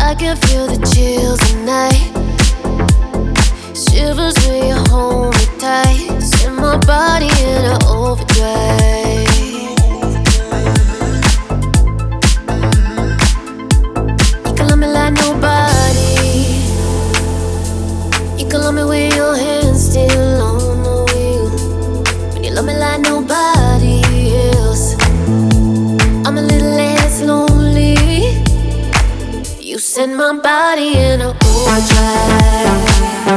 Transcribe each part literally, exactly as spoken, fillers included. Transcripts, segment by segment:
I can feel the chills at night. Shivers when you hold me tight. Send my body in an overdrive. You can love me like nobody. You can love me with your hands still on the wheel. When you love me like nobody else, I'm a little less lonely. You send my body in an overdrive.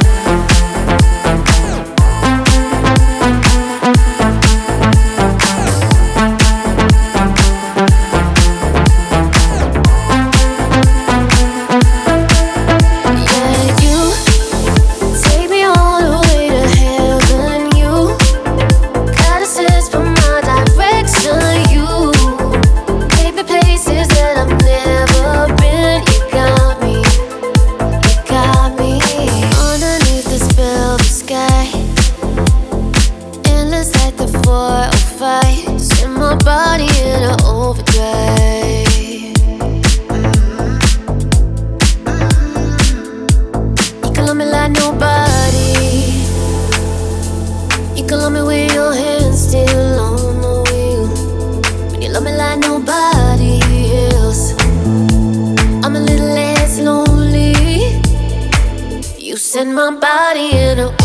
Send my body in an overdrive. You can love me like nobody. You can love me with your hands still on the wheel. When you love me like nobody else, I'm a little less lonely. You send my body in an